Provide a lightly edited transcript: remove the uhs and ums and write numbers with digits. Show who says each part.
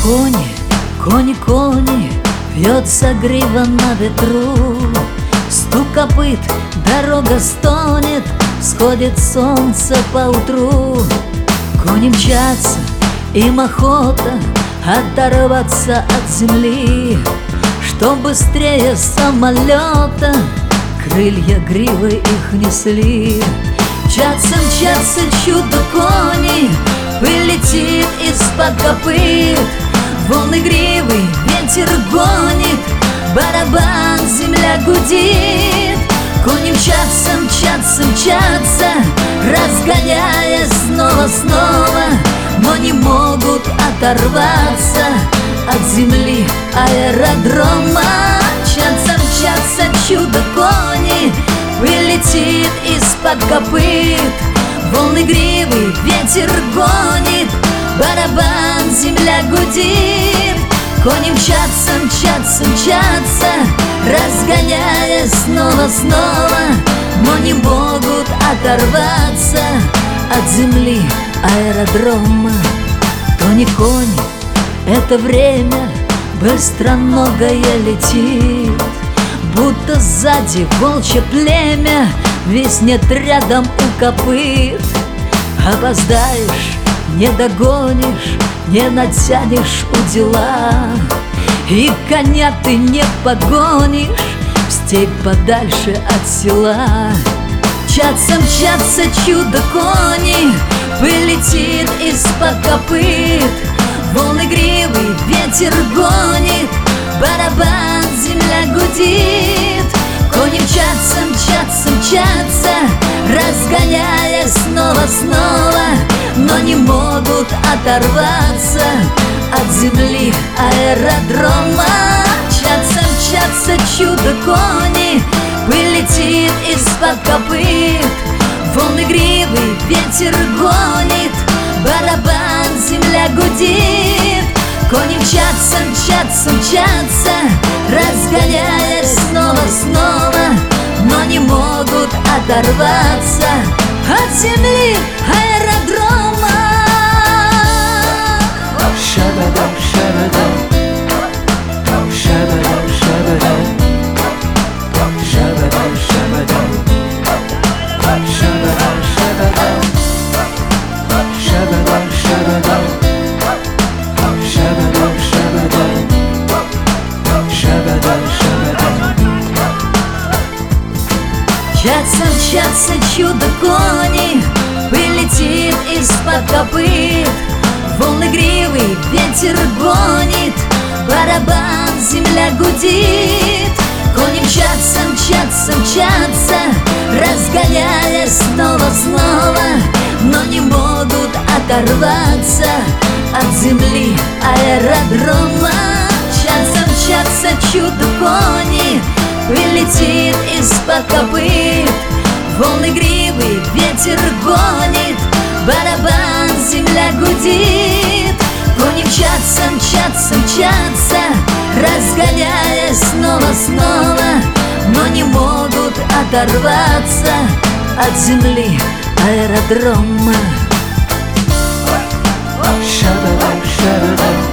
Speaker 1: Кони, кони, кони, вьется грива на ветру. Стук копыт, дорога стонет, сходит солнце поутру. Кони мчатся, им охота оторваться от земли, что быстрее самолета крылья гривы их несли. Мчатся, мчатся чудо-кони, пыль летит из-под копыт. Волны гривы ветер гонит, барабан земля гудит. Кони мчатся, мчатся, мчатся, разгоняя снова-снова, но не могут оторваться от земли аэродрома. Мчатся, мчатся чудо-кони, пыль летит из-под копыт. Волны гривы ветер гонит, барабан земля гудит. Кони мчатся, мчатся, мчатся, разгоняя снова-снова, но не могут оторваться от земли аэродрома. То не кони, это время быстроногое летит, будто сзади волчье племя виснет рядом у копыт. Опоздаешь, не догонишь, не натянешь удила, и коня ты не погонишь в степь подальше от села. Мчатся, мчатся чудо-кони, пыль летит из-под копыт. Волны гривы ветер гонит, барабан земля гудит. Кони мчатся, мчатся, мчатся, разгоняя снова-снова, но не могут оторваться от земли аэродрома. Мчатся, мчатся чудо-кони, пыль летит из-под копыт. Волны гривы ветер гонит, барабан земля гудит. Кони мчатся, мчатся, мчатся, разгоняя снова-снова, но не могут оторваться от земли аэродрома.
Speaker 2: Шабадам, шабадам, шабадам, шабадам, шабадам, шабадам, шабадам, шабадам, шабадам, шабадам, шабадам, шабадам, шабадам, шабадам.
Speaker 1: Мчатся, мчатся чудо-кони, пыль летит из-под копыт. Волны гривы ветер гонит, барабан земля гудит. Кони мчатся, мчатся, мчатся, разгоняя снова-снова, но не могут оторваться от земли аэродрома. Мчатся, мчатся чудо-кони, пыль летит из-под копыт. Волны гривы ветер гонит, барабан земля гудит. Кони мчатся, мчатся, мчатся, разгоняя снова-снова, но не могут оторваться от земли аэродрома.
Speaker 2: Шабадам, шабадам,